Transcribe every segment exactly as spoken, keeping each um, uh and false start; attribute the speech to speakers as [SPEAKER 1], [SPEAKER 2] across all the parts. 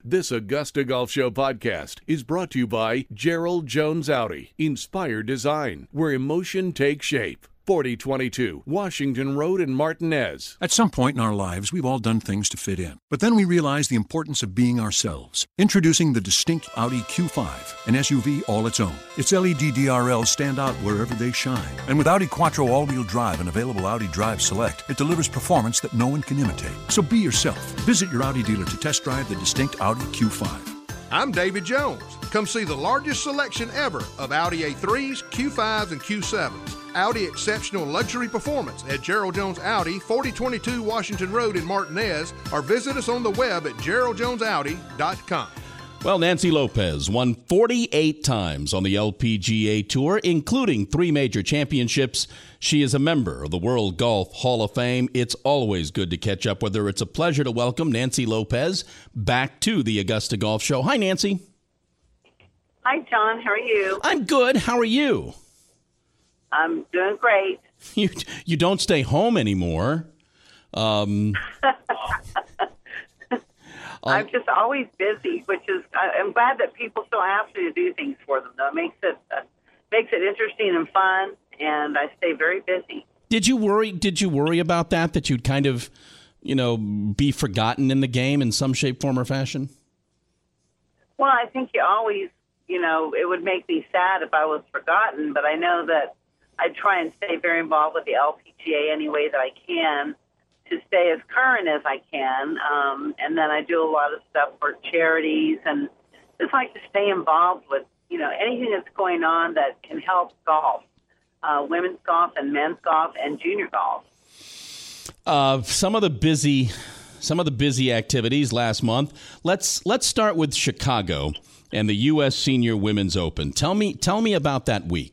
[SPEAKER 1] This Augusta Golf Show podcast is brought to you by Gerald Jones Audi. Inspire design, where emotion takes shape. forty twenty-two Washington Road in Martinez.
[SPEAKER 2] At some point in our lives, we've all done things to fit in. But then we realize the importance of being ourselves. Introducing the distinct Audi Q five, an S U V all its own. Its L E D D R Ls stand out wherever they shine. And with Audi Quattro all-wheel drive and available Audi Drive Select, it delivers performance that no one can imitate. So be yourself. Visit your Audi dealer to test drive the distinct Audi Q five.
[SPEAKER 3] I'm David Jones. Come see the largest selection ever of Audi A threes, Q fives, and Q sevens. Audi Exceptional Luxury Performance at Gerald Jones Audi, forty twenty-two Washington Road in Martinez, or visit us on the web at gerald jones audi dot com.
[SPEAKER 4] Well, Nancy Lopez won forty-eight times on the L P G A Tour, including three major championships. She is a member of the World Golf Hall of Fame. It's always good to catch up with her. It's a pleasure to welcome Nancy Lopez back to the Augusta Golf Show. Hi, Nancy.
[SPEAKER 5] Hi, John. How are you?
[SPEAKER 4] I'm good. How are you?
[SPEAKER 5] I'm doing great.
[SPEAKER 4] You you don't stay home anymore. Um,
[SPEAKER 5] I'm just always busy, which is I'm glad that people still ask me to do things for them. Though it makes it uh, makes it interesting and fun, and I stay very busy.
[SPEAKER 4] Did you worry? Did you worry about that? That you'd kind of, you know, be forgotten in the game in some shape, form, or fashion?
[SPEAKER 5] Well, I think you always, you know, it would make me sad if I was forgotten. But I know that I try and stay very involved with the L P G A any way that I can to stay as current as I can. Um, and then I do a lot of stuff for charities and just like to stay involved with, you know, anything that's going on that can help golf, uh, women's golf and men's golf and junior golf.
[SPEAKER 4] Uh, some of the busy, some of the busy activities last month. Let's let's start with Chicago and the U S Senior Women's Open. Tell me, tell me about that week.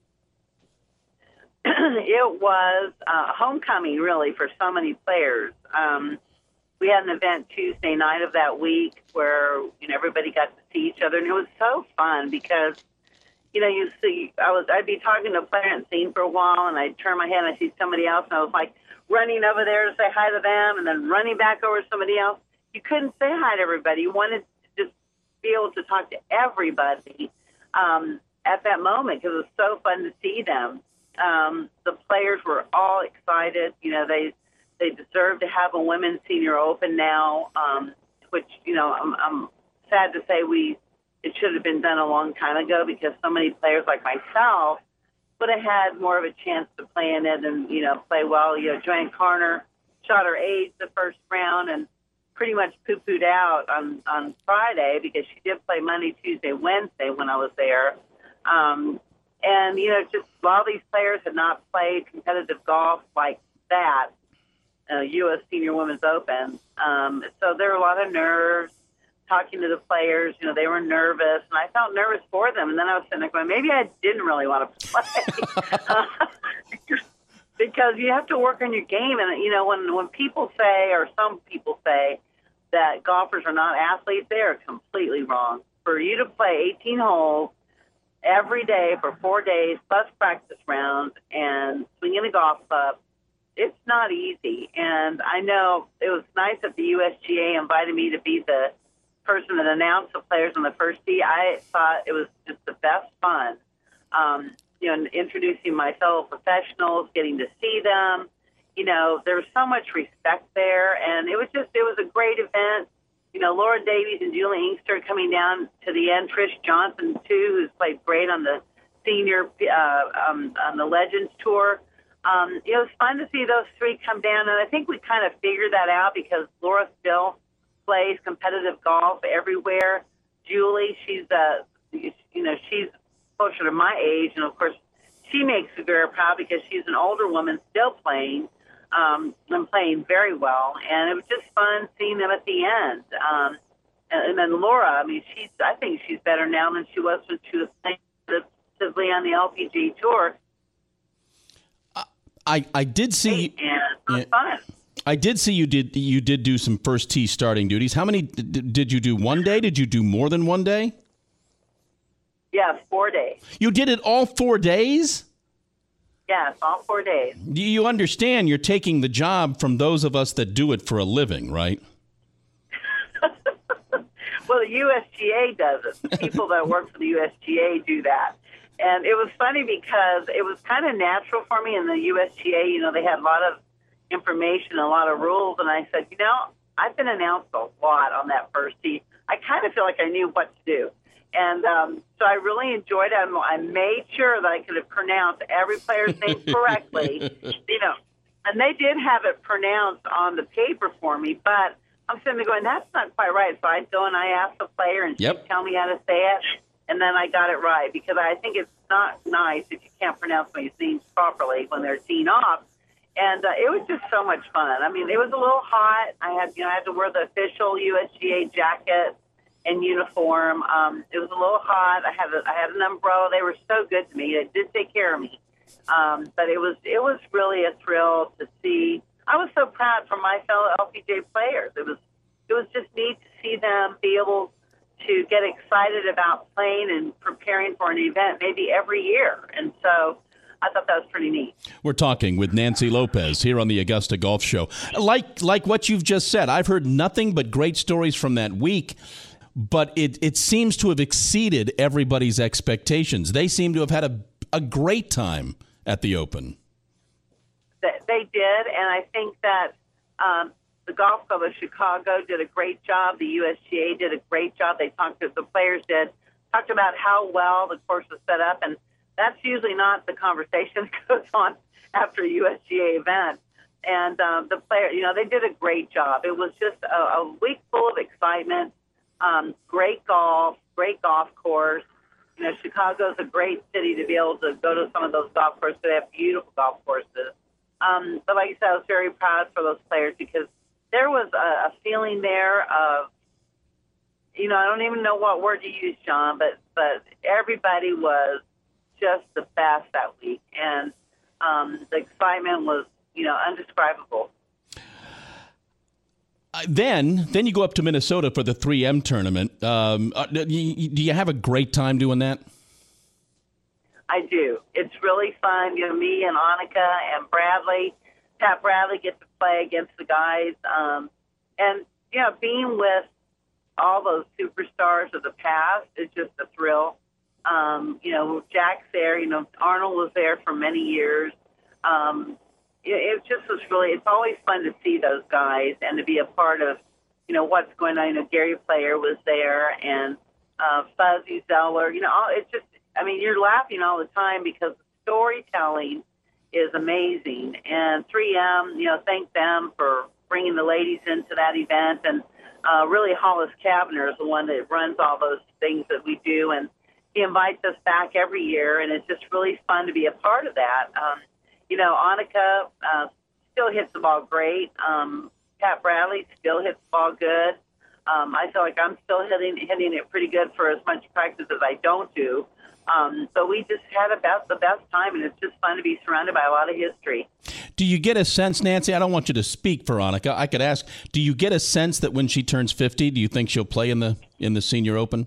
[SPEAKER 5] It was uh, homecoming, really, for so many players. Um, we had an event Tuesday night of that week where, you know, everybody got to see each other, and it was so fun because, you know, you see, I was, I'd be talking to a player and seeing for a while, and I'd turn my head and I see somebody else, and I was like running over there to say hi to them, and then running back over to somebody else. You couldn't say hi to everybody. You wanted to just be able to talk to everybody um, at that moment because it was so fun to see them. Um, the players were all excited. You know, they they deserve to have a women's senior open now, um, which, you know, I'm, I'm sad to say we it should have been done a long time ago because so many players like myself would have had more of a chance to play in it and, you know, play well. You know, Joanne Carner shot her age the first round and pretty much poo-pooed out on, on Friday because she did play Monday, Tuesday, Wednesday when I was there. Um And, you know, just while these players had not played competitive golf like that, uh, U S Senior Women's Open, um, so there were a lot of nerves talking to the players. You know, they were nervous, and I felt nervous for them. And then I was sitting there going, maybe I didn't really want to play. uh, because you have to work on your game. And, you know, when, when people say, or some people say, that golfers are not athletes, they are completely wrong. For you to play eighteen holes, every day for four days, plus practice rounds, and swinging a golf club, it's not easy. And I know it was nice that the U S G A invited me to be the person that announced the players on the first tee. I thought it was just the best fun, um, you know, introducing my fellow professionals, getting to see them. You know, there was so much respect there, and it was just, it was a great event. You know, Laura Davies and Julie Inkster coming down to the end. Trish Johnson, too, who's played great on the senior, uh, um, on the Legends Tour. Um, it was fun to see those three come down, and I think we kind of figured that out because Laura still plays competitive golf everywhere. Julie, she's, uh, you know, she's closer to my age, and, of course, she makes me very proud because she's an older woman still playing. Um, and playing very well, and it was just fun seeing them at the end. Um, and, and then Laura, I mean, she's, I think she's better now than she was when she was playing competitively on the L P G A Tour.
[SPEAKER 4] I, I did see,
[SPEAKER 5] and it was fun.
[SPEAKER 4] I did see you did you did do some first tee starting duties. How many d- did you do? One day? Did you do more than one day?
[SPEAKER 5] Yeah, four days.
[SPEAKER 4] You did it all four days?
[SPEAKER 5] Yes, all four days.
[SPEAKER 4] Do you understand you're taking the job from those of us that do it for a living, right?
[SPEAKER 5] Well, the U S G A does it. The people that work for the U S G A do that. And it was funny because it was kind of natural for me in the U S G A. You know, they had a lot of information, a lot of rules. And I said, you know, I've been announced a lot on that first tee. I kind of feel like I knew what to do. And um, so I really enjoyed it. I made sure that I could have pronounced every player's name correctly, you know. And they did have it pronounced on the paper for me, but I'm sitting there going, that's not quite right. So I'd go and I asked the player, and
[SPEAKER 4] yep.
[SPEAKER 5] she'd tell me how to say it, and then I got it right, because I think it's not nice if you can't pronounce my names properly when they're teeing off. And uh, it was just so much fun. I mean, it was a little hot. I had, you know, I had to wear the official U S G A jacket and uniform. Um, it was a little hot. I had a, I had an umbrella. They were so good to me. They did take care of me. Um, but it was it was really a thrill to see. I was so proud for my fellow L P G A players. It was it was just neat to see them be able to get excited about playing and preparing for an event maybe every year. And so I thought that was pretty neat.
[SPEAKER 4] We're talking with Nancy Lopez here on the Augusta Golf Show. Like like what you've just said, I've heard nothing but great stories from that week, but it, it seems to have exceeded everybody's expectations. They seem to have had a, a great time at the Open.
[SPEAKER 5] They did, and I think that um, the Golf Club of Chicago did a great job. The U S G A did a great job. They talked to the players did, talked about how well the course was set up, and that's usually not the conversation that goes on after a U S G A event. And um, the player, you know, they did a great job. It was just a, a week full of excitement, um, great golf, great golf course. You know, Chicago's a great city to be able to go to some of those golf courses. They have beautiful golf courses. Um, but like I said, I was very proud for those players because there was a, a feeling there of, you know, I don't even know what word to use, John, but, but everybody was just the best that week. And um, the excitement was, you know, undescribable.
[SPEAKER 4] Uh, then then you go up to Minnesota for the three M tournament. Um, uh, do, you, do you have a great time doing that?
[SPEAKER 5] I do. It's really fun. You know, me and Annika and Bradley, Pat Bradley get to play against the guys. Um, and, you know, being with all those superstars of the past is just a thrill. Um, you know, Jack's there. You know, Arnold was there for many years. Um, it, it just was really, it's always fun to see those guys and to be a part of, you know, what's going on. You know, Gary Player was there and uh, Fuzzy Zeller. You know, all, it's just, I mean, you're laughing all the time because the storytelling is amazing. And three M, you know, thank them for bringing the ladies into that event. And uh, really, Hollis Kavner is the one that runs all those things that we do. And he invites us back every year, and it's just really fun to be a part of that. Um, you know, Annika uh, still hits the ball great. Um, Pat Bradley still hits the ball good. Um, I feel like I'm still hitting hitting it pretty good for as much practice as I don't do. Um, so we just had about the best time, and it's just fun to be surrounded by a lot of history.
[SPEAKER 4] Do you get a sense, Nancy, I don't want you to speak for Annika, I could ask, do you get a sense that when she turns fifty, do you think she'll play in the in the Senior Open?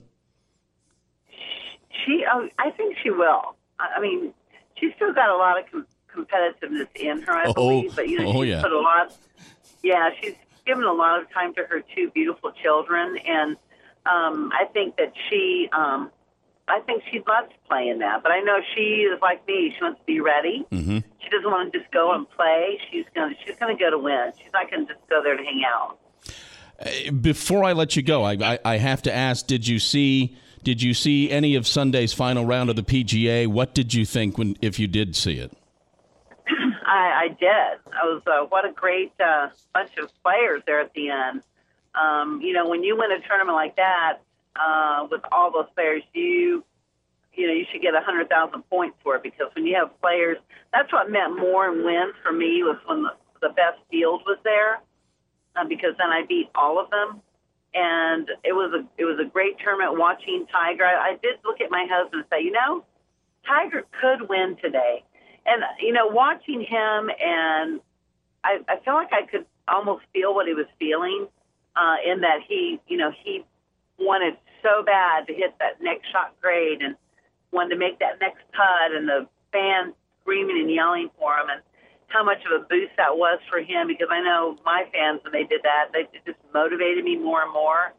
[SPEAKER 5] She, uh, I think she will. I mean, she's still got a lot of com- competitiveness in her, I
[SPEAKER 4] oh,
[SPEAKER 5] believe. But, you know,
[SPEAKER 4] oh,
[SPEAKER 5] she's
[SPEAKER 4] yeah.
[SPEAKER 5] put a lot, yeah, she's given a lot of time to her two beautiful children. And um, I think that she, um, I think she loves playing that. But I know she is like me. She wants to be ready.
[SPEAKER 4] Mm-hmm.
[SPEAKER 5] She doesn't want to just go and play. She's going she's going to go to win. She's not going to just go there to hang out.
[SPEAKER 4] Uh, before I let you go, I, I, I have to ask, did you see... Did you see any of Sunday's final round of the P G A? What did you think when, if you did see it?
[SPEAKER 5] I, I did. I was uh, what a great uh, bunch of players there at the end. Um, you know, when you win a tournament like that uh, with all those players, you you know you should get a hundred thousand points for it because when you have players, that's what meant more and wins for me was when the, the best field was there uh, because then I beat all of them. And it was a it was a great tournament watching Tiger. I, I did look at my husband and say, you know, Tiger could win today. And, you know, watching him, and I, I feel like I could almost feel what he was feeling uh, in that he, you know, he wanted so bad to hit that next shot grade and wanted to make that next putt and the fans screaming and yelling for him. And how much of a boost that was for him because I know my fans, when they did that, they it just motivated me more and more.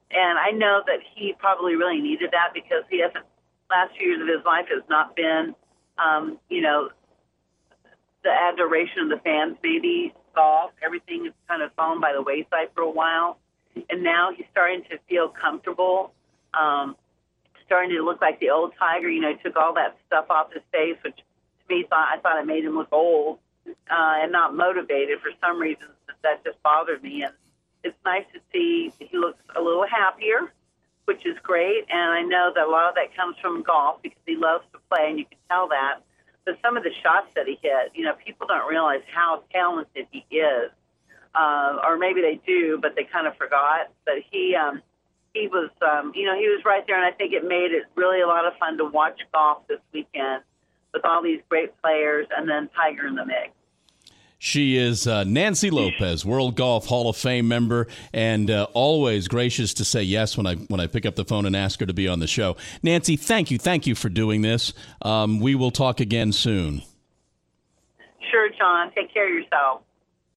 [SPEAKER 5] And I know that he probably really needed that because he hasn't, last few years of his life has not been, um, you know, the adoration of the fans, maybe golf. Everything is kind of fallen by the wayside for a while. And now he's starting to feel comfortable, um, starting to look like the old Tiger. You know, he took all that stuff off his face, which to me, thought, I thought it made him look old uh, and not motivated. For some reason, that just bothered me. And it's nice to see he looks a little happier, which is great. And I know that a lot of that comes from golf because he loves to play, and you can tell that. But some of the shots that he hit, you know, people don't realize how talented he is. Uh, or maybe they do, but they kind of forgot. But he um, he was, um, you know, he was right there, and I think it made it really a lot of fun to watch golf this weekend with all these great players and then Tiger in the mix.
[SPEAKER 4] She is uh, Nancy Lopez, World Golf Hall of Fame member, and uh, always gracious to say yes when I when I pick up the phone and ask her to be on the show. Nancy, thank you. Thank you for doing this. Um, we will talk again soon.
[SPEAKER 5] Sure, John. Take care of yourself.